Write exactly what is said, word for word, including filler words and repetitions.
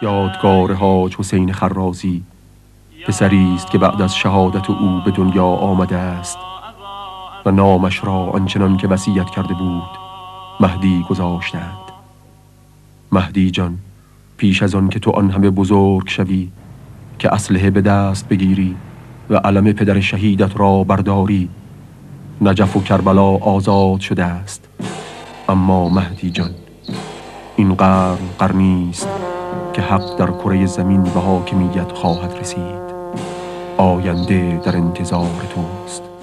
یادگار حاج حسین خرازی، پسری است که بعد از شهادت او به دنیا آمده است و نامش را آنچنان که وصیت کرده بود مهدی گذاشتند. مهدی جان، پیش از آن که تو آن همه بزرگ شوی که اسلحه به دست بگیری و علم پدر شهیدت را برداری، نجف و کربلا آزاد شده است. اما مهدی جان، این قرن قرنی است که حق در کره زمین به حاکمیت خواهد رسید. آینده در انتظار توست.